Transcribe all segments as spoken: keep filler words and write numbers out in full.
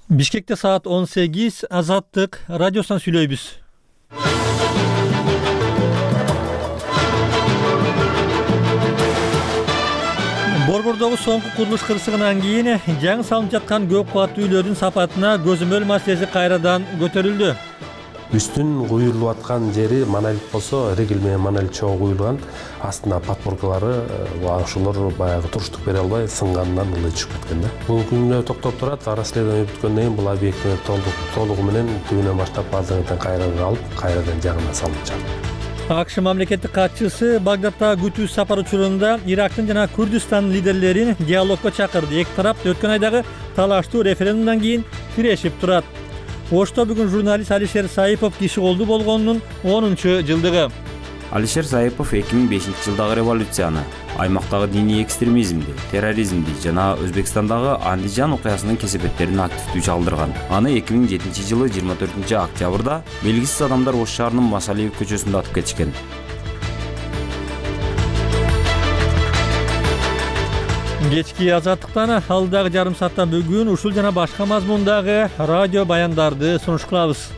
Бишкекте саат он сегиз, Азаттык радиосунан сүйлөйбүз. Борбордогу соңку курулуш кырсыгынан кийин жаңы салынып жаткан көп кубаттуу үйлөрдүн сапатына көзөмөл маселеси кайрадан көтөрүлдү. Үстүн куюлуп аткан жери монолит болсо, ригель менен монолит чогуу куюлган, астына подпоркалары ошолор баягы туруштук бере албай сынгандан ылдый түшүп кеткен да. Бүгүнкү күндө токтоп турат, расследование бүткөндөн кийин бул объектини толук толугу менен түбүнөн баштап баардыгын кайрадан алып, кайрадан жаңына салынчак. АКШ мамлекеттик катчысы Багдадтагы күтүү сапар учурунда Ирактын жана Күрдүстандын лидерлерин диалогко чакырды. Эки тарап өткөн айдагы талаштуу референдумдан кийин тирешип турат. Ошто бүгүн журналист Алишер Саипов киши колду болгонунун онунчу жылдыгы. Алишер Саипов эки миң бешинчи жылдагы революцияны, аймактагы диний экстремизмди, терроризмди жана Өзбекстандагы Андижан окуясынын кесепеттерин активдүү чалдырган. Аны эки миң жетинчи жылы жыйырма төртүнчү октябрда белгисиз адамдар Ош шаарынын Масалиев көчөсүндө атып кетишкен. Кечки Азаттыктан алдагы жарым саатта бүгүн ушул жана башка мазмундагы радио баяндарды сунуш кылабыз.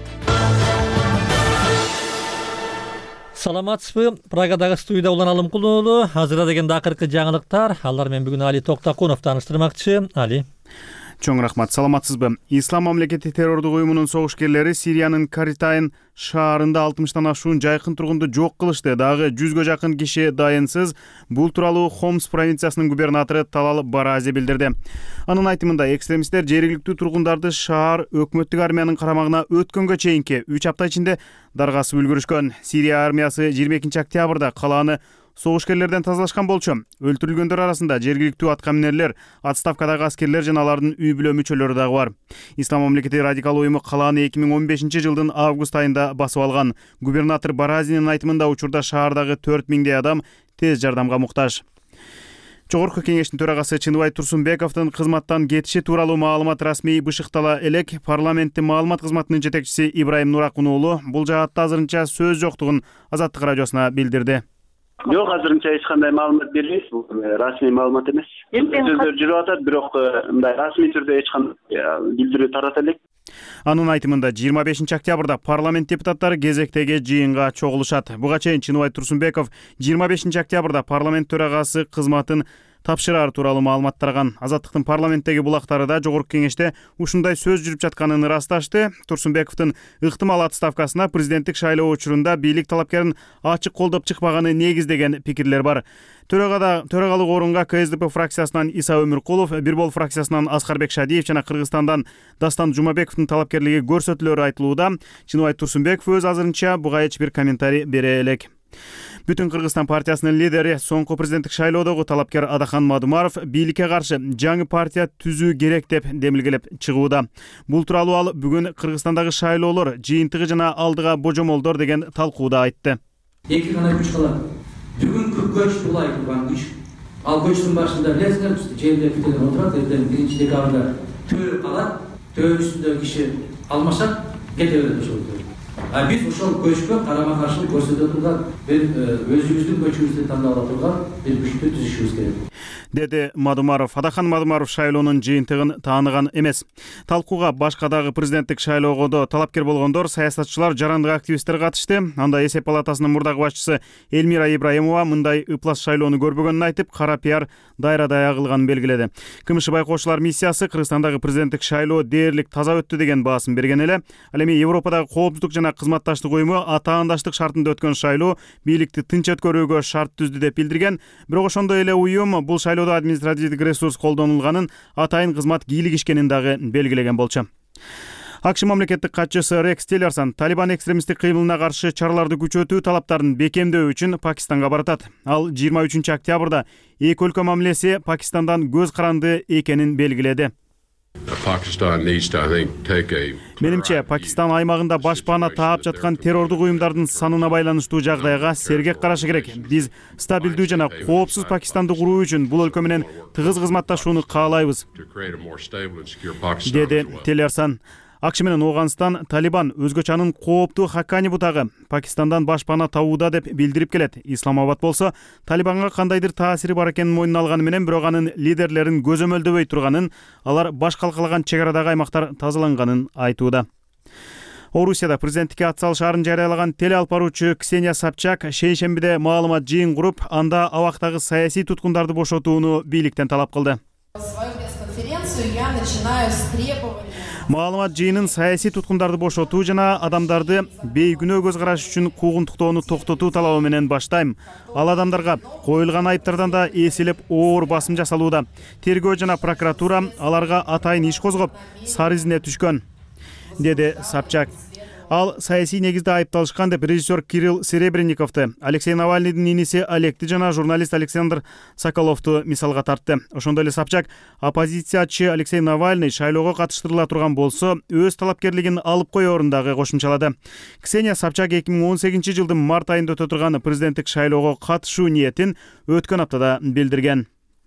Саламатсызбы? Прагадагы студияда Улан Алымкулуу. Азырда деген акыркы жаңылыктар. Алар менен бүгүн Али Токтакунов тааныштырмакчы. Али. Чоң рахмат, саламатсызбы? Ислам мамлекети террордук уюмунун согушкерлери Сириянын Каритайн шаарында алтымыштан ашуун жайкын тургунду жок кылышты. Дагы жүзгө жакын киши дайынсыз. Бул тууралуу Хомс провинциясынын губернатору Талал Барази билдирди. Анын айтымында экстремисттер жергиликтүү тургундарды шаар өкмөттүк армиянын карамагына өткөнгө чейинки үч апта ичинде даргасып үлгүрүшкөн. Сирия армиясы жыйырма экинчи октябрда калааны согушкерлерден тазалашкан болчу. Өлтүрүлгөндөр арасында жергиликтүү аткаминерлер, отставкадагы аскерлер жана алардын үй бүлө мүчөлөрү дагы бар. Ислам мамлекети радикал уюму калааны эки миң он бешинчи жылдын август айында басып алган. Губернатор Баразинин айтымында учурда шаардагы төрт миңдей адам тез жардамга муктаж. Жогорку кеңештин төрагасы Чыныбай Турсунбековдун кызматтан кетиши тууралуу маалымат расмий бышыктала элек. Парламенттин маалымат кызматынын жетекчиси Ибраим Нуракун уулу бул жаатта азырынча сөз жоктугун Азаттык радиосуна билдирди. Жок, азырынча эч кандай маалымат бербейбиз, бул расмий маалымат эмес. Сөздөр жүрүп атат, бирок мындай расмий түрдө эч кандай билдирүү тарата элек. Анын айтымында жыйырма бешинчи октябрда парламент депутаттары кезектеги жыйынга чогулушат. Буга чейин Чыныбай Турсунбеков жыйырма бешинчи октябрда парламент төрагасы кызматын тапшыраар тууралуу маалымат тараган. Азаттыктын парламенттеги булактары да жогорку кеңеште ушундай сөз жүрүп жатканын ырасташты. Турсунбековдун ыктымал отставкасына президенттик шайлоо учурунда бийлик талапкерин ачык колдоп чыкпаганы негиз деген пикирлер бар. Төрагада төрагалык орунга КСДП фракциясынан Иса Өмүркулов, Бирбол фракциясынан Аскарбек Шадиев жана Кыргызстандан Дастан Жумабековдун талапкерлиги көрсөтүлөрү айтылууда. Чыныбай Турсунбеков өз азырынча буга эч бир комментарий бере элек. Бүтүн Кыргызстан партиясынын лидери, соңку президенттик шайлоодогу талапкер Адахан Мадумаров бийликке каршы жаңы партия түзүү керек деп демилгелеп чыгууда. Бул тууралуу ал бүгүн Кыргызстандагы шайлоолор жыйынтыгы жана алдыга божомолдор деген талкууда айтты. Эки гана күч калат. Бүгүнкү көч булай турган күч. Ал көчтүн башында билесиңер, жерде бүтүн отурат, эртең биринчи декабрда төө калат, төө үстүндө киши алмашат, кете берет ошол. А биз ошол көчкө карама каршылык көрсөтө турган, бир өзүбүздүн көчүбүздү тандап ала турган бир күчтү түзүшүбүз керек. Деди Мадумаров. Адахан Мадумаров шайлоонун жыйынтыгын тааныган эмес. Талкууга башка дагы президенттик шайлоого талапкер болгондор, саясатчылар, жарандык активисттер катышты. Анда эсеп палатасынын мурдагы башчысы Эльмира Ибраимова мындай ыплас шайлоону көрбөгөнүн айтып, кара пиар дайра-дая кылганын белгиледи. КМШ байкоочулар миссиясы Кыргызстандагы президенттик шайлоо дээрлик таза өттү деген баасын берген эле. Ал эми Европадагы коопсуздук жана кызматташтык уюму атаандаштык шартында өткөн шайлоо бийликти тынч өткөрүүгө шарт түздү деп билдирген. Бирок ошондой эле уюм бул шайлоодо административдик ресурс колдонулганын, атайын кызмат кийлигишкенин дагы белгилеген болчу. АКШ мамлекеттик катчысы Рекс Тиллерсон Талибан экстремисттик кыймылына каршы чараларды күчөтүү талаптарын бекемдөө үчүн Пакистанга баратат. Ал жыйырма үчүнчү октябрда эки өлкө мамилеси Пакистандан көз каранды экенин белгиледи. Менимче, Пакистан аймагында башпаана таап жаткан террордук уюмдардын санына байланыштуу жагдайга сергек карашы керек. Биз стабилдүү жана коопсуз Пакистанды куруу үчүн бул өлкө менен тыгыз кызматташууну каалайбыз, деди Тиллерсон. АКШ менен Ооганстан Талибан өзгөчө анын кооптуу Хаккани бутагы Пакистандан башпана табууда деп билдирип келет. Исламабад болсо Талибанга кандайдыр таасири бар экенин мойнуна алганы менен бирок анын лидерлерин көзөмөлдөбөй турганын, алар баш калкалаган чек арадагы аймактар тазаланганын айтууда. Орусияда президенттикке ат салышаарын жарыялаган теле алып баруучу Ксения Собчак шейшембиде маалымат жыйын куруп, анда абактагы саясий туткундарды бошотууну бийликтен талап кылды. Маалымат жыйынын саясий туткундарды бошотуу жана адамдарды бейгүнөө көз караш үчүн куугунтуктоону токтотуу талабы менен баштайм. Ал адамдарга коюлган айыптардан да эселеп оор басым жасалууда. Тергөө жана прокуратура аларга атайын иш козгоп, сары изине түшкөн, деди Собчак. Ал саясий негизде айыпталышкан деп режиссер Кирилл Серебренниковду, Алексей Навальныйдын иниси Олегти жана журналист Александр Соколовду мисалга тартты. Ошондой эле Собчак оппозициячы Алексей Навальный шайлоого катыштырыла турган болсо, өз талапкерлигин алып коёрун дагы кошумчалады. Ксения Собчак эки миң он сегизинчи жылдын март айында өтө турган президенттик шайлоого катышуу ниетин өткөн аптада билдирген.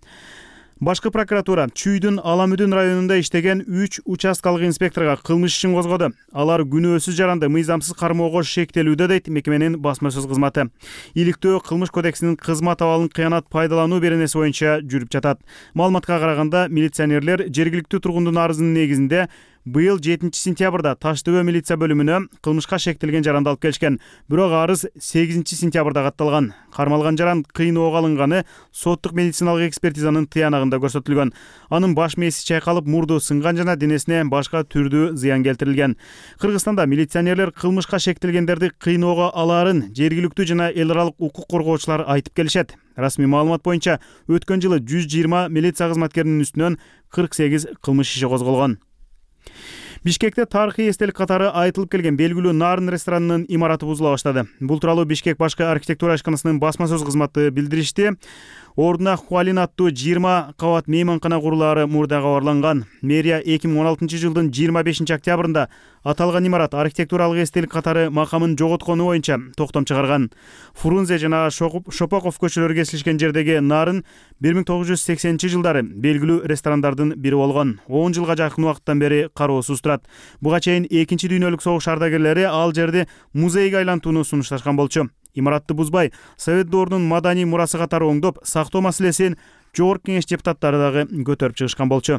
Башкы прокуратура Чүйдүн Аламүдүн районунда иштеген үч участкалык инспекторго кылмыш ишин козгоду. Алар күнөөсүз жаранды мыйзамсыз кармоого шектелүүдө, дейт мекеменин басма сөз кызматы. Иликтөө кылмыш кодексинин кызмат абалын кыянат пайдалануу беренеси боюнча жүрүп жатат. Маалыматка караганда, милиционерлер жергиликтүү тургундун арызынын негизинде быйыл жетинчи сентябрда Таш-Төбө милиция бөлүмүнө кылмышка шектелген жаранды алып келишкен. Бирок арыз сегизинчи сентябрда катталган. Кармалган жаран кыйноого алынганы соттук медициналык экспертизанын тыянагында көрсөтүлгөн. Анын баш мээси чайкалып, мурду сынган жана денесине башка түрдүү зыян келтирилген. Кыргызстанда милиционерлер кылмышка шектелгендерди кыйноого алаарын жергиликтүү жана эл аралык укук коргоочулар айтып келишет. Расмий маалымат боюнча өткөн жылы жүз жыйырма милиция кызматкеринин үстүнөн кырк сегиз кылмыш иши козголгон. Бишкекте тарыхый эстелик катары айтылып келген белгилүү Нарын ресторанынын имараты бузула баштады. Бул тууралуу Бишкек башкы архитектура ишканасынын басма сөз кызматы билдиришти. Ордуна Хуалин аттуу жыйырма кабат мейманкана курулаары мурда кабарланган. Мэрия эки миң он алтынчы жылдын жыйырма бешинчи октябрында аталган имарат архитектуралык эстелик катары макамын жоготкону боюнча токтом чыгарган. Фрунзе жана Шопоков көчөлөрү кесилишкен жердеги Нарын бир миң тогуз жүз сексенинчи жылдары белгилүү ресторандардын бири болгон. он жылга жакын убакыттан бери кароосуз турат. Буга чейин экинчи дүйнөлүк согуш ардагерлери ал жерди музейге айлантууну сунушташкан болчу. Имаратты бузбай, Совет доорунун маданий мурасы катары оңдоп, сактоо маселесин Жогорку Кеңеш депутаттары дагы көтөрүп чыгышкан болчу.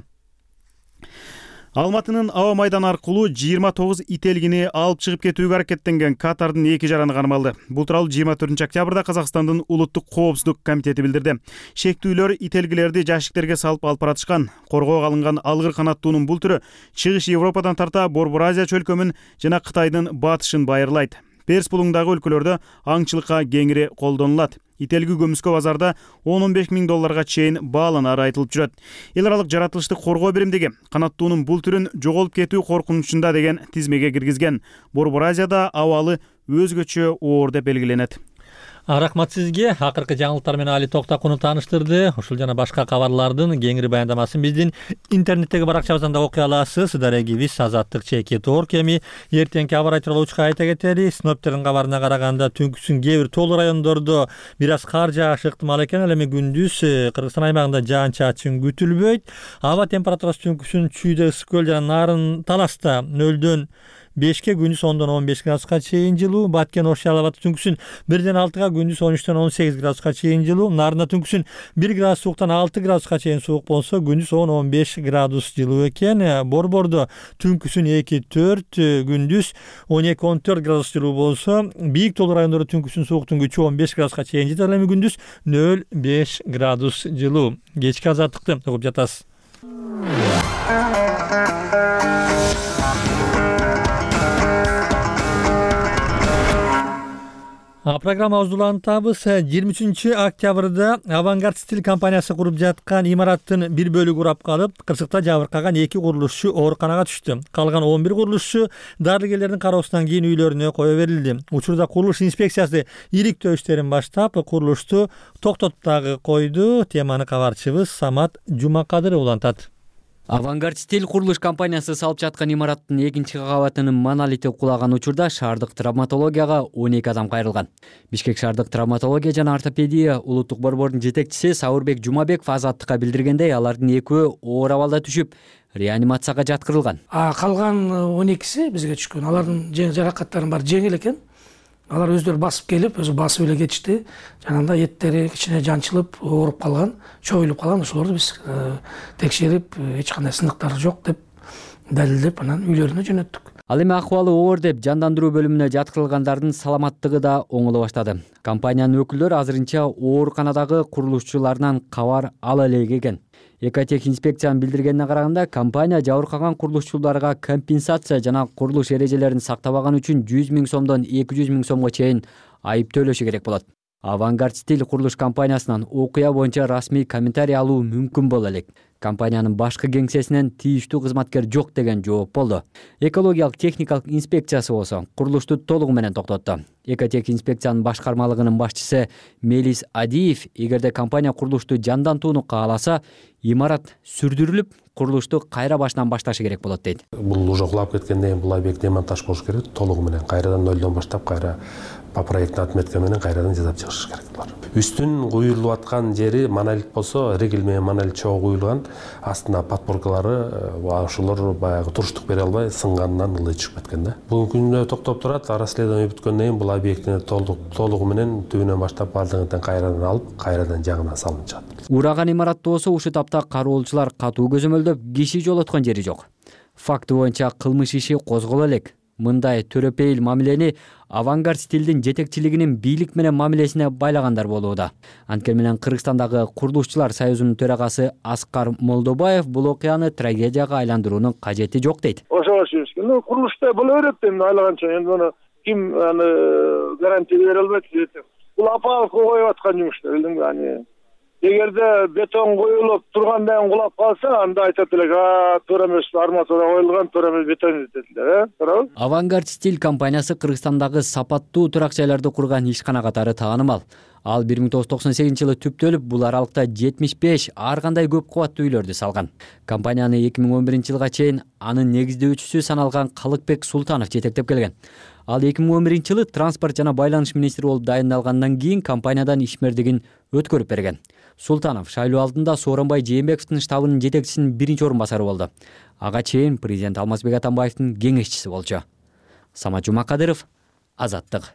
Алматынын аба майдан аркылуу жыйырма тогуз ителгини алып чыгып кетүүгө аракеттенген Катардын эки жараны кармалды. Бул тууралуу жыйырма төртүнчү октябрда Казакстандын улуттук коопсуздук комитети билдирди. Шектүүлөр ителгилерди жашиктерге салып алып баратышкан. Коргоого алынган алгыр канаттуунун бул түрү чыгыш Европадан тарта Борбор Азия чөлкөмүн жана Кытайдын батышын байырлайт. Перс булуңдагы өлкөлөрдө аңчылыкка кеңири колдонулат. Ителги көмүскө базарда он он беш миң долларга чейин бааланары айтылып жүрөт. Эл аралык жаратылыштык коргоо биримдиги канаттуунун бул түрүн жоголуп кетүү коркунучунда деген тизмеге киргизген. Борбор Азияда абалы өзгөчө оор деп белгиленет. Рахмат сизге. Акыркы жаңылыктар менен Али Токтакунов тааныштырды. Ушул жана башка кабарлардын кеңири баяндамасын биздин интернеттеги баракчабыздан да окуй аласыз. Дарегибиз Азаттык чекит орг. Эми эртеңки аба ырайы тууралуу учка айта кетели. Синоптиктердин кабарына караганда түнкүсүн кээ бир тоолуу райондордо бир аз кар жаашы ыктымал экен. Ал эми күндүз Кыргызстан аймагында жаан чачын күтүлбөйт. Аба температурасы түнкүсүн Чүйдө, Ысык көл жана Нарын Таласта нөлдөн бешке, күндүз ондон он беш градуска чейин жылуу. Баткен Ош Жалалабадта түнкүсүн бирден алтыга, күндүз он үчтөн он сегиз градуска чейин жылуу. Нарында түнкүсүн бир градус сууктан алты градуска чейин суук болсо, күндүз он он беш градус жылуу экен. Борбордо түнкүсүн эки төрт, күндүз он эки он төрт градус жылуу болсо, бийик тоолуу райондордо түнкүсүн сууктун күчү он беш градуска чейин жетет. Эми күндүз нөл беш градус жылуу. Кечки азаттыкты угуп жатасыз. Программабызды улантабыз. жыйырма үчүнчү октябрда Авангард стиль компаниясы куруп жаткан имараттын бир бөлүгү урап калып, кырсыкта жабыркаган эки курулушчу ооруканага түштү. Калган он бир курулушчу дарыгерлердин кароосунан кийин үйлөрүнө кое берилди. Учурда курулуш инспекциясы иликтөө иштерин баштап, курулушту токтотуп дагы койду. Теманы кабарчыбыз Самат Жумакадыров улантат. Авангард стиль курулуш компаниясы салып жаткан имараттын экинчи кабатынын монолити кулаган учурда шаардык травматологияга он эки адам кайрылган. Бишкек шаардык травматология жана ортопедия улуттук борбордун жетекчиси Саурбек Жумабеков Азаттыкка билдиргендей, алардын экөө оор абалда түшүп, реанимацияга жаткырылган. А калган он экиси бизге түшкөн. Алардын жаракаттарынын баары жеңил экен. Алар өздөрү басып келип, өзү басып эле кетишти. Жанагындай эттери кичине жанчылып, ооруп калган, чоюлуп калган. Ошолорду биз текшерип, эч кандай сындыктары жок деп далилдеп, анан үйлөрүнө жөнөттүк. Ал эми акыбалы оор деп жандандыруу бөлүмүнө жаткырылгандардын саламаттыгы да оңоло баштады. Компаниянын өкүлдөрү азырынча ооруканадагы курулушчуларынан кабар ала элек экен. Экотех инспекциянын билдиргенине караганда, компания жабыркаган курулушчуларга компенсация жана курулуш эрежелерин сактабаган үчүн жүз миң сомдон эки жүз миң сомго чейин айып төлөшү керек болот. Авангард Стиль курулуш компаниясынан окуя боюнча расмий комментарий алуу мүмкүн боло элек. Компаниянын башкы кеңсесинен тийиштүү кызматкер жок деген жооп болду. Экологиялык техникалык инспекциясы болсо курулушту толугу менен токтотту. Экотех инспекциянын башкармалыгынын башчысы Мелис Адиев, эгерде компания курулушту жандантууну кааласа, имарат сүрдүрүлүп, курулушту кайра башынан башташы керек болот дейт. Бул уже кулап кеткенден кийин бул объект демонтаж болуш керек, толугу менен кайрадан нөлдөн баштап кайра по проектный отметка менен кайрадан жасап чыгыш керек булар. Үстүн куюлуп аткан жери монолит болсо, ригель менен монолит чогуу куюлган, астына подпоркалары ошолор баягы туруштук бере албай сынганынан ылдый чыгып кеткен да. Бүгүнкү күндө токтоп турат, расследование бүткөндөн кийин бул объектини толугу менен түбүнөн баштап бардыгын кайрадан алып, кайрадан жаңына салынып чыгат. Ураган имаратты болсо ушул тапта кароолчулар катуу көзөмөлдөп, киши жолоткон жери жок. Факты боюнча кылмыш иши козголо элек. Мындай төрөпейил мамилени Авангард Стилдин жетекчилигинин бийлик менен мамилесине байлагандар болууда. Анткени менен Кыргызстандагы курулушчулар союзунун төрагасы Аскар Молдобаев бул окуяны трагедияга айландыруунун кажети жок дейт. Ошого шүрүшкөн. Ну, курулушта боло берет эми айлаганча. Эми муну ким аны гарантия бере албайт дейт. Бул апалык коюп аткан жумуштар, билдиңби? Ани эгерде бетон коюлуп тургандан кийин кулап калса, анда айтат элек, а туура эмес арматура коюлган, туура эмес бетон дейт, э? Туурабы? Авангард Стиль компаниясы Кыргызстандагы сапаттуу турак жайларды курган ишкана катары таанымал. Ал бир миң тогуз жүз токсон сегизинчи жылы түптөлүп, бул аралыкта жетимиш беш ар кандай көп кубаттуу үйлөрдү салган. Компанияны эки миң он биринчи жылга чейин анын негиздөөчүсү саналган Калыкбек Султанов жетектеп келген. Ал эки миң он биринчи жылы транспорт жана байланыш министри болуп дайындалгандан кийин компаниядан ишмердигин өткөрүп берген. Султанов шайлоо алдында Сооронбай Жээнбековдун штабынын жетекчисинин биринчи орун басары болду. Ага чейин президент Алмазбек Атамбаевдин кеңешчиси болчу. Самат Жумакадыров, Азаттык.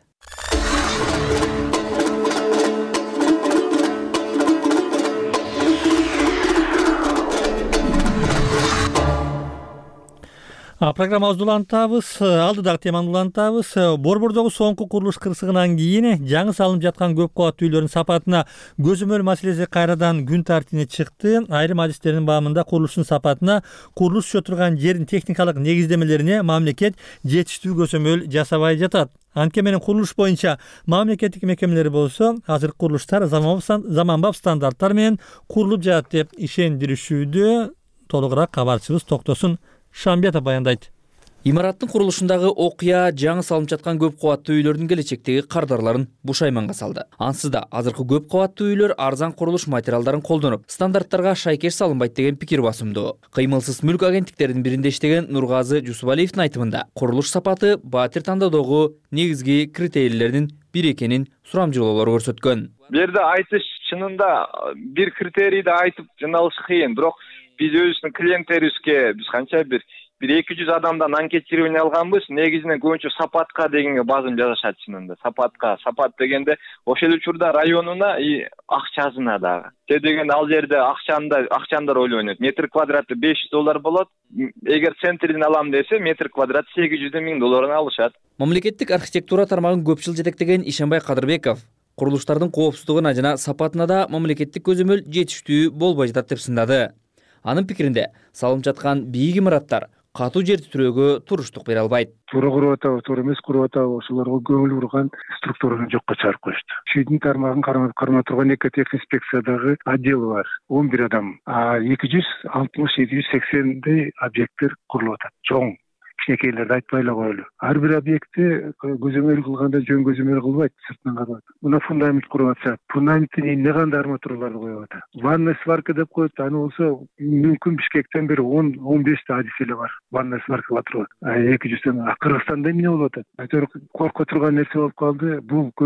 Программабызды улантабыз, алдыдагы теманы улантабыз. Борбордогу соңку курулуш кырсыгынан кийин жаңы салынып жаткан көп кабаттуу үйлөрдүн сапатына көзөмөл маселеси кайрадан күн тартибине чыкты. Айрым адистердин баамында курулуштун сапатына, курулуш түшө турган жердин техникалык негиздемелерине мамлекет жетиштүү көзөмөл жасабай жатат. Анткени менен курулуш боюнча мамлекеттик мекемелер болсо, азыр курулуштар заманбап стандарттар менен курулуп жатат деп ишендиришүүдө. Толугураак кабарчыбыз Токтосун Шамбетов баяндайт. Имараттын курулушундагы окуя жаңы салынып жаткан көп кабаттуу үйлөрдүн келечектеги кардарларын бушайманга салды. Ансыз да азыркы көп кабаттуу үйлөр арзан курулуш материалдарын колдонуп, стандарттарга шайкеш салынбайт деген пикир басымдуу. Кыймылсыз мүлк агенттиктеринин биринде иштеген Нургазы Жусупалиевдин айтымында, курулуш сапаты батир тандоодогу негизги критерийлердин бири экенин сурамжылоолор көрсөткөн. Бу жерде айтыш чынында бир критерийди айтып жыналыш кыйын, бирок биз өзүбүздүн клиенттерибизге биз канча бир бир эки жүз адамдан анкетирование алганбыз. Негизинен көбүнчө сапатка дегенге базым жазышат чынында. Сапатка, сапат дегенде ошол учурда районуна и акчасына дагы. Те деген ал жерде акчанда акчандар ойлонот. Метр квадраты беш жүз доллар болот. Эгер центрден алам десе, метр квадрат сегиз жүз миң долларына алышат. Мамлекеттик архитектура тармагын көп жыл жетектеген Ишенбай Кадырбеков курулуштардын коопсуздугуна жана сапатына да мамлекеттик көзөмөл жетиштүү болбой жатат деп сындады. Анын пикиринде, салынып жаткан бийик имараттар катуу жер титирөөгө туруштук бере албайт. Туура куруп атабы, туура эмес куруп атабы, ошолорго көңүл бурган структураны жокко чыгарып коюшту. Чүйдүн тармагын кармап турган экотех инспекциядагы отдел бар, он бир адам, а эки жүз алтымыш эки жүз сексендей объекттер курулуп атат. Чоң кичинекейлерди айтпай эле коелу. Ар бир объектти көзөмөл кылганда жөн көзөмөл кылбайт, сыртынан карап. Мына фундамент куруп атса, фундаменттин эмне кандай арматураларды коюп атат. Ванная сварка деп коет, аны болсо мүмкүн Бишкектен бери он он беште адис эле бар. Ванная сварка батырып атат. эки жүздөн Кыргызстанда эмне болуп атат? Айтор корко турган нерсе болуп калды. Бул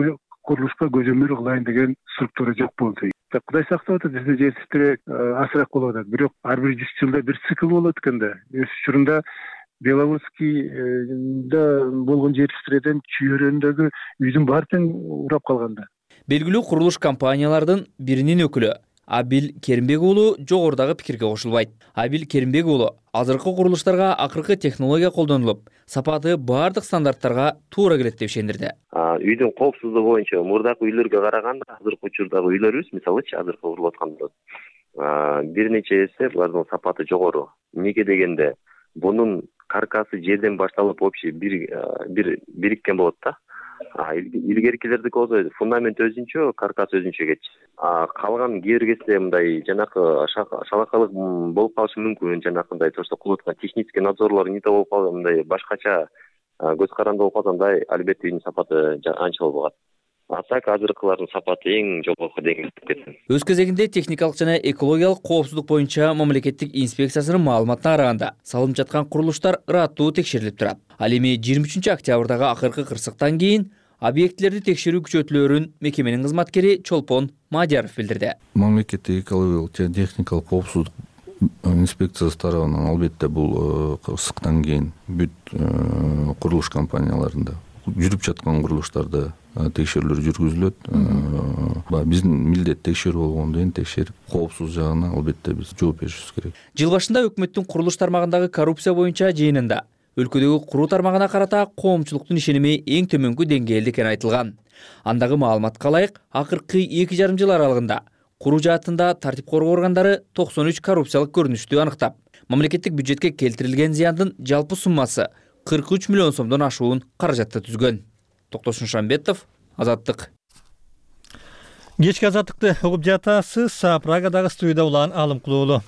курулушка көзөмөл кылайын деген структура жок болду. Кудай сактап атат, бизде жетиштирээк азыраак болуп атат. Бирок ар бир жүз жылда бир цикл болот экен да. Өз учурунда Белорусскийда болгон жетиштиреден чүйөрөндөгү үйдүн баары тең урап калган да. Белгилүү курулуш компаниялардын биринин өкүлү Абил Керимбек уулу жогорудагы пикирге кошулбайт. Абил Керимбек уулу азыркы курулуштарга акыркы технология колдонулуп, сапаты бардык стандарттарга туура келет деп ишендирди. Үйдүн коопсуздугу боюнча мурдакы үйлөргө караганда азыркы учурдагы үйлөрүбүз, мисалычы азыркы курулуп аткандар бир нече эсе булардын сапаты жогору. Эмнеге дегенде, бунун каркасы жерден башталып общий бир бир бириккен болот да. Илгеркилердики болсо фундамент өзүнчө, каркас өзүнчө кетчү. Калган кээ бир кезде мындай жанакы шалакалык болуп калышы мүмкүн, жанакындай точно кулуткан технический надзорлор не то болуп калган, мындай башкача көз каранды болуп калса, мындай албетте үйдүн сапаты анча болбогот. А так азыркылардын сапаты эң жогорку деңгээлде кеткен. Өз кезегинде техникалык жана экологиялык коопсуздук боюнча мамлекеттик инспекциясынын маалыматына караганда, салынып жаткан курулуштар ыраттуу текшерилип турат. Ал эми жыйырма үчүнчү октябрдагы акыркы кырсыктан кийин объектилерди текшерүү күчөтүлөөрүн мекеменин кызматкери Чолпон Мадияров билдирди. Мамлекеттик экологиялык жана техникалык коопсуздук инспекциясы тарабынан албетте бул кырсыктан кийин бүт курулуш компанияларында жүрүп жаткан курулуштарда текшерүүлөр жүргүзүлөт. Биздин милдет текшерүү болгондон кийин текшерип, коопсуз жагына албетте биз жооп беришибиз керек. Жыл башында өкмөттүн курулуш тармагындагы коррупция боюнча жыйынында өлкөдөгү куруу тармагына карата коомчулуктун ишеними эң төмөнкү деңгээлде экени айтылган. Андагы маалыматка ылайык, акыркы эки жарым жыл аралыгында куруу жаатында тартип коргоо органдары токсон үч коррупциялык көрүнүштү аныктап, мамлекеттик бюджетке келтирилген зыяндын жалпы суммасы кырк үч миллион сомдон ашуун каражатты түзгөн. Токтосун Шамбетов, Азаттык. Кечки азаттыкты угуп жатасыз. Прагадагы студияда улан Алым Кулуулу.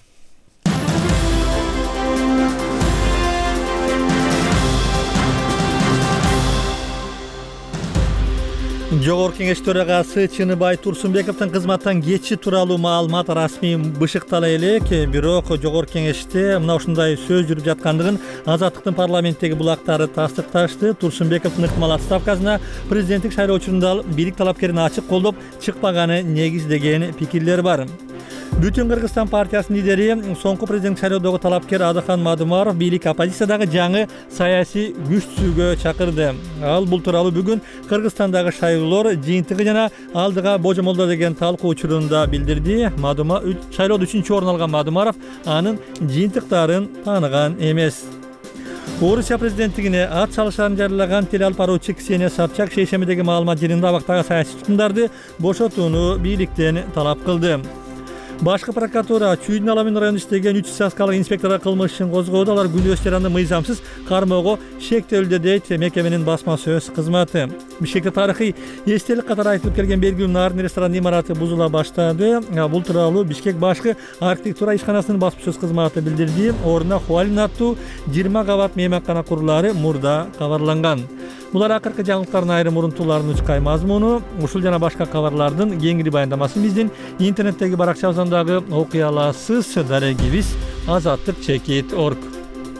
Жогорку Кеңеш төрагасы Чыныбай Турсунбековдун кызматтан кетиши тууралуу маалымат расмий бышыктала элек, бирок Жогорку Кеңеште мына ушундай сөз жүрүп жаткандыгын Азаттыктын парламенттеги булактары тастыкташты. Турсунбековдун ыктымал отставкасына президенттик шайлоо учурунда бийлик талапкерин ачык колдоп чыкпаганы негиз деген пикирлер бар. Бүтүн Кыргызстан партиясынын лидери соңку президенттик шайлоодогу талапкер Адахан Мадумаров бийлик оппозициядагы жаңы саясий күч түзүүгө чакырды. Ал бул тууралуу бүгүн Кыргызстандагы шайлоолор жыйынтыгы жана алдыга божомолдоо деген талкуу учурунда билдирди. Мадума шайлоодо үчүнчү орун алган Мадумаров анын жыйынтыктарын тааныган эмес. Орусия президенттигине ат салышарын жарыялаган теле алып баруучу Ксения Собчак шейшембидеги маалымат жыйынында абактагы саясий туткундарды бошотууну бийликтен талап кылды. Башкы прокуратура Чүйдүн Аламин районунда иштеген үч участкалык инспекторго кылмыш ишин козгоду. Алар күнөөс жаранды мыйзамсыз кармоого шектелди дейт мекеменин басма сөз кызматы. Бишкекте тарыхый эстелик катары айтылып келген белгилүү Нарын ресторанынын имараты бузула баштады. Бул тууралуу Бишкек башкы архитектура ишканасынын басма сөз кызматы билдирди. Ордуна Хуалин аттуу жыйырма кабат мейманкана курулаары мурда кабарланган. Булар акыркы жаңылыктардын айрым урунтууларынын учкай мазмуну. Ушул жана башка кабарлардын кеңири баяндамасын биздин интернеттеги баракчабыздагы окуя аласыз. Дарегибиз азаттык чекит точка орг.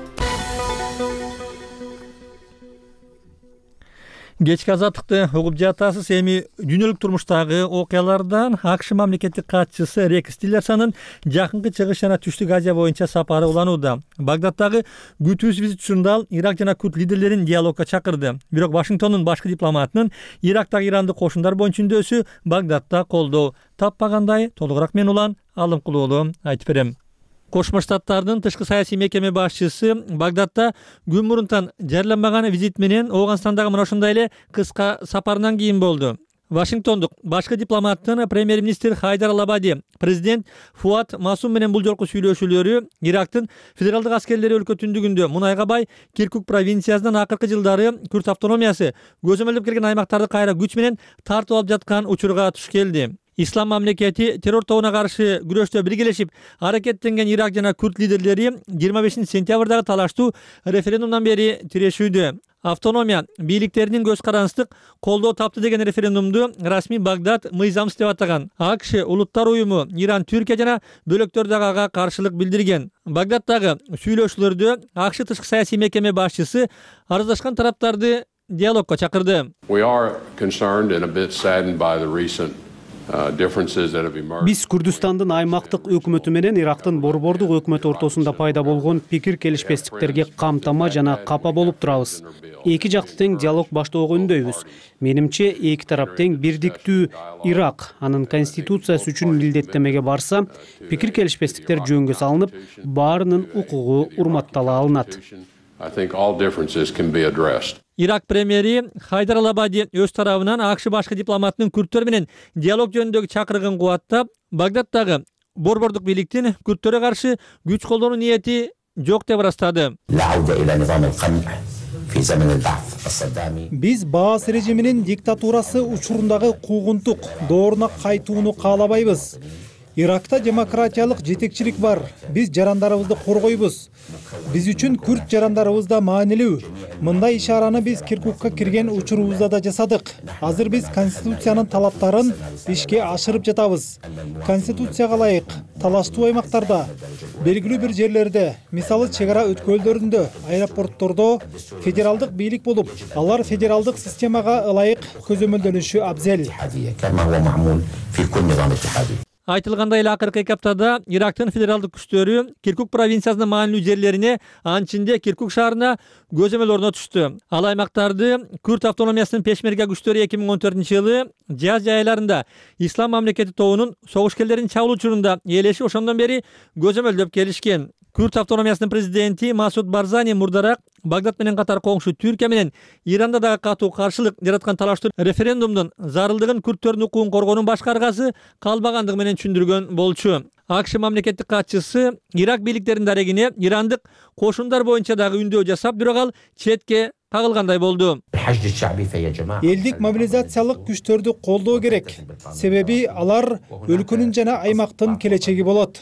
Кечки азаттыкты угуп жатасыз. Эми дүйнөлүк турмуштагы окуялардан АКШ мамлекеттик катчысы Рекс Тиллерсонун жакынкы чыгыш жана Түштүк Азия боюнча сапары уланууда. Багдадтагы күтүүсүз визит учурунда Ирак жана Курд лидерлерин диалогко чакырды. Бирок Вашингтондун башкы дипломатынын Ирактагы ирандык кошундар боюнча үндөөсү Багдадта колдоо таппагандай. Толугураак мен улан Алым Кулуулу айтып берем. Кошмо Штаттардын тышкы саясий мекеме башчысы Багдадта күн мурунтан жарыяланбаган визит менен Ооганстандагы мына ушундай эле кыска сапарынан кийин болду. Вашингтондук башкы дипломаттын премьер-министр Хайдар Алабади, президент Фуат Масум менен бул жолку сүйлөшүүлөрү Ирактын федералдык аскерлери өлкө түндүгүндө мунайга бай Киркук провинциясынан акыркы жылдары Күрд автономиясы көзөмөлдөп келген аймактарды кайра күч менен тартып алып жаткан учурга туш келди. Ислам мамлекети террор тобуна каршы күрөштө биргелешип аракеттенген Ирак жана Курд лидерлери жыйырма бешинчи сентябрдагы талаштуу референдумдан бери тирешүүдө. Автономия бийликтеринин көз карандысыздык колдоо тапты деген референдумду расмий Багдад мыйзамсыз деп атаган. АКШ улуттар уюму, Иран, Түркия жана бөлөктөр дагы ага каршылык билдирген. Багдадтагы сүйлөшүүлөрдө АКШ тышкы саясий мекеме башчысы арыздашкан тараптарды диалогко чакырды. We are concerned and a bit saddened by the recent Биз Күрдүстандын аймактык өкмөтү менен Ирактын борбордук өкмөтү ортосунда пайда болгон пикир келишпестиктерге камтама жана капа болуп турабыз. Эки жакты тең диалог баштоого үндөйбүз. Менимче эки тарап тең бирдиктүү Ирак анын конституциясы үчүн милдеттемеге барса, пикир келишпестиктер жөнгө салынып, баарынын укугу урматтала алынат. I think all differences can be addressed. Ирак премьери Хайдар Ал-Абади өз тарабынан АКШ башкы дипломатынын күрттөр менен диалог жөнүндөгү чакырыгын кубаттап, Багдадтагы борбордук бийликтин күрттөргө каршы күч колдонуу ниети жок деп ырастады. Биз Баас режиминин диктатурасы учурундагы куугунтук дооруна кайтууну каалабайбыз. Иракта демократиялык жетекчилик бар. Биз жарандарыбызды коргойбуз. Биз үчүн күрт жарандарыбыз да маанилүү. Мындай ишараны биз Киркукка кирген учурубузда да жасадык. Азыр биз конституциянын талаптарын ишке ашырып жатабыз. Конституцияга ылайык талаштуу аймактарда, белгилүү бир жерлерде, мисалы чек ара өткөлдөрүндө, аэропорттордо федералдык бийлик болуп, алар федералдык системага ылайык көзөмөлдөнүшү абзел. Айтылгандай эле акыркы эки аптада Ирактын федералдык күчтөрү Киркук провинциясынын маанилүү жерлерине, анын ичинде Киркук шаарына көзөмөл орнотушту. Ал аймактарды Күрд автономиясынын пешмерга күчтөрү эки миң он төртүнчү жылы жаз жайларында Ислам мамлекети тобунун согушкерлерин чабуу учурунда ээлешип, ошондон бери көзөмөлдөп келишкен. Күрд автономиясынын президенти Масуд Барзани мурдараак Багдад менен катар коңшу Түркия менен Иранда дагы катуу каршылык жараткан талаштуу референдумдун зарылдыгын күрттөрдүн укугун коргоонун башка аргасы калбагандыгы менен түшүндүргөн болчу. АКШ мамлекеттик катчысы Ирак бийликтеринин дарегине ирандык кошундар боюнча дагы үндөө жасап, бирок ал четке кагылгандай болду. Элдик мобилизациялык күчтөрдү колдоо керек. Себеби алар өлкөнүн жана аймактын келечеги болот.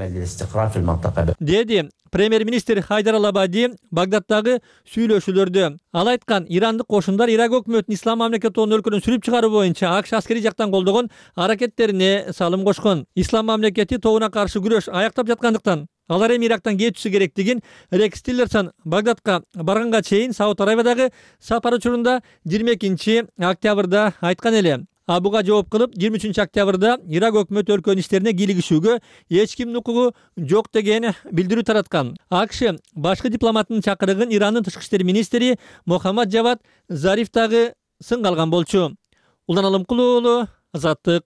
Деди премьер-министр Хайдар Ал-Абади Багдадтагы сүйлөшүүлөрдө. Ал айткан, ирандык кошундар Ирак өкмөтүнүн Ислам мамлекети тобунун өлкөнүн сүрүп чыгаруу боюнча АКШ аскери жактан колдогон аракеттерине салым кошкон. Ислам мамлекети тобуна каршы күрөш аяктап жаткандыктан алар эми Ирактан кетиши керектигин Рекс Тиллерсон Багдадка барганга чейин Сауд Арабиядагы сапар учурунда жыйырма экинчи октябрда айткан эле. Абуга жооп кылып, жыйырма үчүнчү октябрда Ирак өкмөтү өлкөнүн иштерине кийлигишүүгө эч кимдин укугу жок деген билдирүү тараткан. АКШ башкы дипломаттын чакырыгын Ирандын тышкы иштер министри Мохаммад Джавад Зариф дагы сынга алган болчу. Улан Алымкулуу уулу, Азаттык.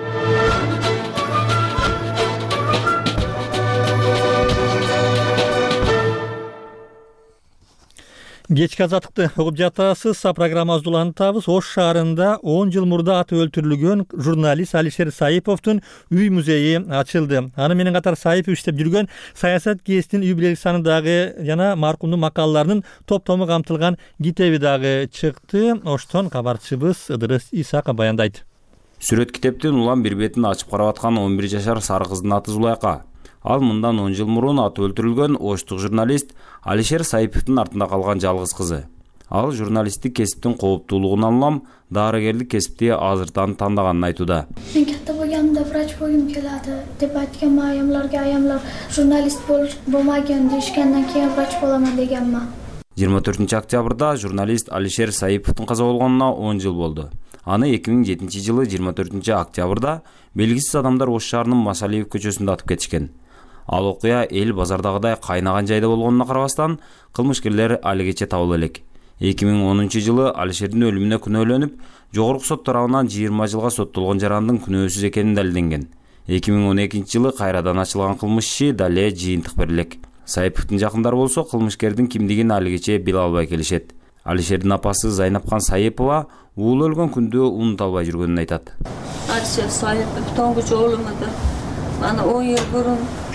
Кечки Азаттыкты угуп жатасыз. Программабызды улантабыз. Ош шаарында он жыл мурда аты өлтүрүлгөн журналист Алишер Саиповдун үй музейи ачылды. Аны менен катар Саипов иштеп жүргөн саясат гезитинин юбилейлик саны дагы жана маркумдун макалаларынын топтому камтылган китеби дагы чыкты. Оштон кабарчыбыз Ыдырыс Исака баяндайт. Сүрөт китептин улам бир бетин ачып карап аткан он бир жашар сары кыздын аты Зулайка. Ал мындан он жыл мурун аты өлтүрүлгөн оштук журналист Алишер Саиповдун артында калган жалгыз кызы. Ал журналисттик кесиптин кооптуулугунан улам дарыгерлик кесипти азыртан тандаганын айтууда. Мен катта болгонумда врач болгум келadi деп айтканмын аямларга, аямлар журналист болмаган дешкенден кийин врач боламын дегенмин. жыйырма төртүнчү октябрда журналист Алишер Саиповдун каза болгонуна он жыл болду. Аны эки миң жетинчи жылы жыйырма төртүнчү октябрда белгисиз адамдар Ош шаарынын Масалиев көчөсүндө атып кетишкен. Ал окуя эл базардагыдай кайнаган жайда болгонуна карабастан, кылмышкерлер алигече табыла элек. эки миң онунчу жылы Алишердин өлүмүнө күнөөлөнүп, жогорку сот тарабынан жыйырма жылга соттолгон жарандын күнөөсүз экени далилденген. эки миң он экинчи жылы кайрадан ачылган кылмыш иши дале жыйынтык берилек. Саиповдун жакындары болсо кылмышкердин кимдигин алигече биле албай келишет. Алишердин апасы Зайнапкан Саипова уулу өлгөн күндү унута албай жүргөнүн айтат. Алишер Саипов тоңгуч оолум эди. Аны он жыл бурун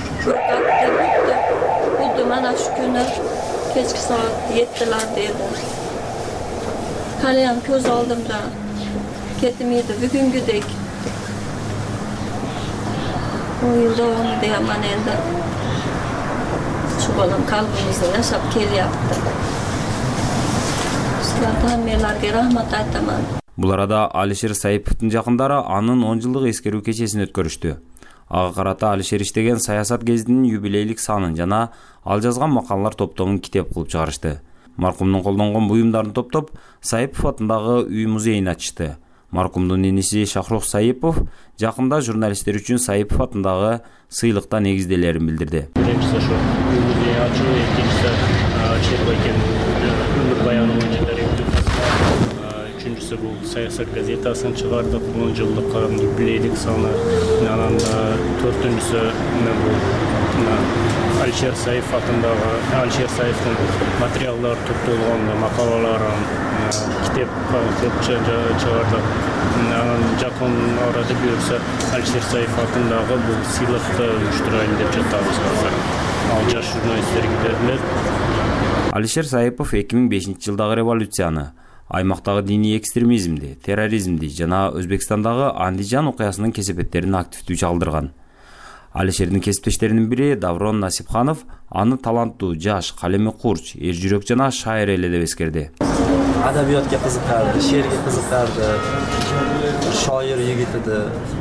Будду mana şu günü keçki saat yettiler dedi. Kalem göz aldımda ketmeydi bugünküdek. O yılda onu diyemem elde. Şu balam kalbimizde yaşap kelyaptı. Sizlerden rahmat aytaman. Бул арада Алишер Саиповдун жакындары анын он жылдык эскерүү кечесин өткөрүштү. Ага карата Алишер иштеген саясат гезитинин юбилейлик санын жана ал жазган макалалар топтомун китеп кылып чыгарышты. Маркумдун колдонгон буюмдарын топтоп, Саипов атындагы үй музейин ачты. Маркумдун иниси Шахрух Саипов жакында журналисттер үчүн Саипов атындагы сыйлыктан негизделерин билдирди. Биринчиси ошо үй музейин ачуу, экинчиси Чербакен өмүрбаянын үчүнчүсү бул саясат газетасын чыгардык, он жылдык юбилейдик саны. Анан төртүнчүсү бул Алишер Саипов атындагы Алишер Саиповдун материалдары топтолгон макалаларын китеп чыгардык. Анан жакын арада буюрса Алишер Саипов атындагы бул сыйлыкты уюштурайын деп жатабыз азыр. Ал жаш журналисттерге берилет. Алишер Саипов эки миң бешинчи жылдагы революцияны, аймактагы диний экстремизмди, терроризмди жана Өзбекстандагы Андижан окуясынын кесепеттерин активдүү чагылдырган. Алишердин кесиптештеринин бири Даврон Насипханов аны таланттуу жаш, калеми курч, эр жүрөк жана шайыр эле деп эскерди. Адабиятка кызыкарды, шеърге кызыкарды, шайыр егит эди.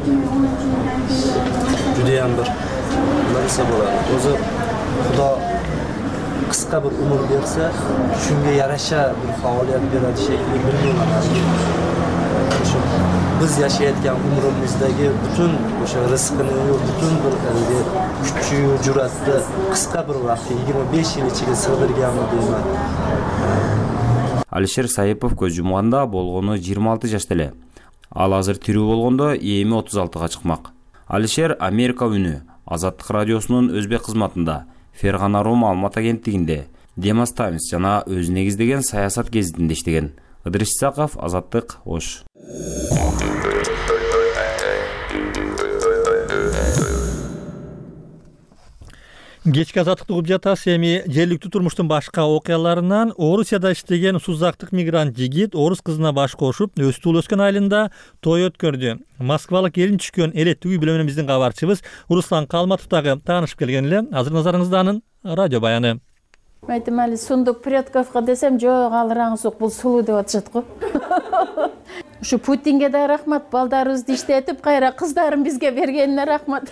Жудаян бир нерсе болот. Өзү Кудо кыска бир умур берсе, шунга яраша бир фаалият берет шекли билмейм. Biz yaşayotgan umrimizdagi butun o'sha rizqini, butun bir kuch, jur'atni qisqa bir vaqtda yigirma besh yil ichiga sig'dirganmi deyman. Алишер Саипов көз жумганда болгону жыйырма алты жашта эле. Ал азыр тирүү болгондо эми отуз алтыга чыкмак. Алишер Америка үнү, Азаттык радиосунун өзбек кызматында, Фергана Ром Алматы агенттигинде, Демос Таймс жана өзү негиздеген саясат гезитинде иштеген. Ыдырис Исаков, Азаттык, Ош. Кечки азаттыкты угуп жатасыз. Эми жергиликтүү турмуштун башка окуяларынан Орусияда иштеген сузактык мигрант жигит орус кызына баш кошуп, өз туулу өскөн айылында той өткөрдү. Москвалык келин түшкөн элеттик үй менен биздин кабарчыбыз Руслан Калматов дагы таанышып келген эле. Азыр назарыңызда анын радио баяны. Айтым әлі сундук предковға десем, жоқ алыраңыз жоқ, бұл сулу деп атышат го. Ушу Путинге да рахмат, балдарыбызды иштетип, кайра кыздарын бизге бергенине рахмат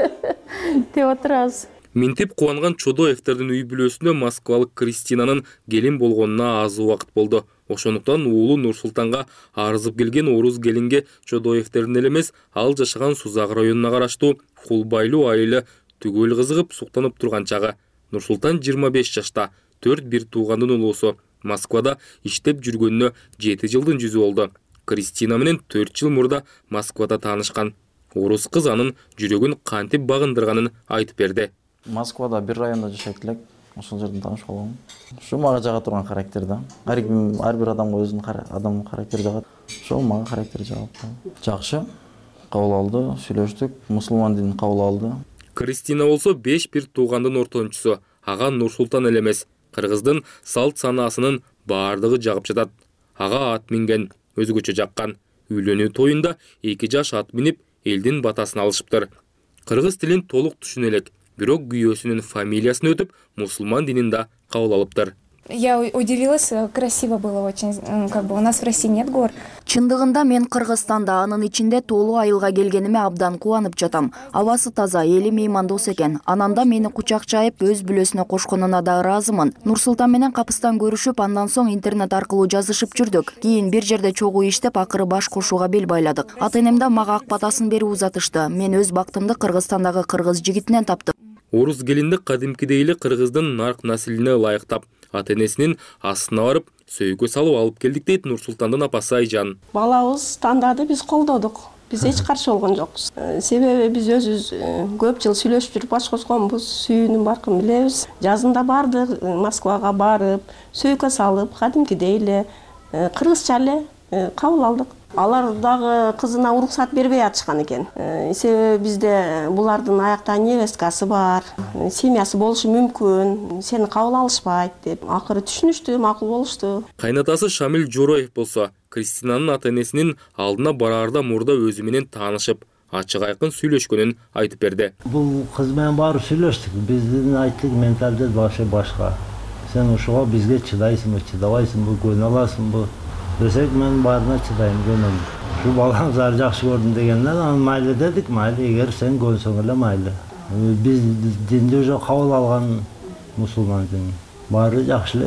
деп отурабыз. Минтип кубанган Чодоевтердин үй бүлөсүндө москвалык Кристинанын келин болгонуна аз убакыт болду. Ошондуктан уулу Нурсултанга арызып келген орус келинге Чодоевтердин эле эмес, ал жашаган Сузак районуна караштуу Хулбайлуу айылы түгөл кызыгып суктанып турган чагы. Нурсултан жыйырма беш жашта, төрт бир туугандын улуусу. Москвада иштеп жүргөнүнө жети жылдын жүзү болду. Кристина менен төрт жыл мурда Москвада таанышкан. Орус кыз анын жүрөгүн кантип багындырганын айтып берди. Москвада бир районда жашайт элек, ошол жерден тааныш болгом. Ушу мага жага турган характер да. Ар бир адамга өзүнүн адамдын характери жагат. Ошол мага характер жагат. Жакшы. Кабыл алды, сүйлөштүк, мусулман динин кабыл алды. Кристина болсо беш бир туугандын ортончусу. Ага Нурсултан эле эмес, кыргыздын салт санаасынын баардыгы жагып жатат. Ага ат минген, өзгөчө жаккан. Үйлөнүү тоюнда эки жаш ат минип, элдин батасын алышыптыр. Кыргыз тилин толук түшүнө элек, бирок күйөөсүнүн фамилиясын өтүп, мусулман динин да кабыл алыптыр. Я удивилась, красиво было очень, как бы у нас в России нет гор. Чындыгында мен Кыргызстанда, анын ичинде толуу айылга келгениме абдан кубанып жатам. Абасы таза, эли меймандос экен. Ананда мени кучак жайып өз бүлөсүнө кошконуна да ыраазымын. Нурсултан менен капыстан көрүшүп, андан соң интернет аркылуу жазышып жүрдүк. Кийин бир жерде чогуу иштеп, акыры баш кошууга бел байладык. Ата-энем да мага ак батасын берип узатышты. Мен өз бактымды Кыргызстандагы кыргыз жигитинен таптым. Орус келинди кадимкидей эле кыргыздын нарк наслине ылайыктап, ата-энесинин астына барып, сөйгө салып алып келдик дейт Нурсултандын апасы Айжан. Балабыз тандады, биз колдодук. Биз эч каршы болгон жокпуз. Себеби биз өзүбүз көп жыл сүйлөшүп жүрүп баш кошконбуз, сүйүүнүн баркын билебиз. Жазында бардык, Москвага барып, сөйгө салып, кадимкидей эле кыргызча эле кабыл алдык. Алар дагы кызына уруксат бербей атышкан экен. Себеби бизде булардын аякта невесткасы бар, семьясы болушу мүмкүн, сени кабыл алышпайт деп. Акыры түшүнүштү, макул болушту. Кайнатасы Шамил Жороев болсо, Кристинанын ата-энесинин алдына бараарда мурда өзү менен таанышып, ачык айкын сүйлөшкөнүн айтып берди. Бул кыз менен барып сүйлөштүк. Биздин айттык менталитет башы башка. Сен ушуга бизге чыдайсыңбы, чыдабайсыңбы, көнө аласыңбы? Десек мен барына чыдайм, көнөм. Şu баланы зар жакшы көрдүм дегенде, анан майлы дедик, майлы, эгер сен көнсөң эле майлы. Биз динди уже кабыл алган мусулман дин. Баары жакшы эле.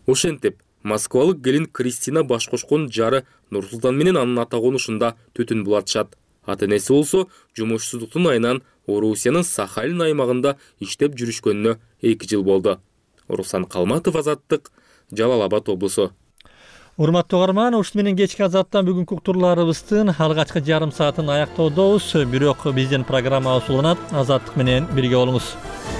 Ошентип москвалык келин Кристина баш кошкон жары Нурсултан менен анын ата конушунда түтүн булатышат. Ата энеси болсо жумушсуздуктун айынан Орусиянын Сахалин аймагында иштеп жүрүшкөнүнө эки жыл болду. Руслан Калматов, Азаттык, Жалал Абад облусу. Урматтуу угарман, ушул менен кечки Азаттан бүгүнкү уктурларыбыздын алгачкы жарым саатын аяктоодобуз. Бирок биздин программабыз уланат. Азаттык менен бирге болуңуз.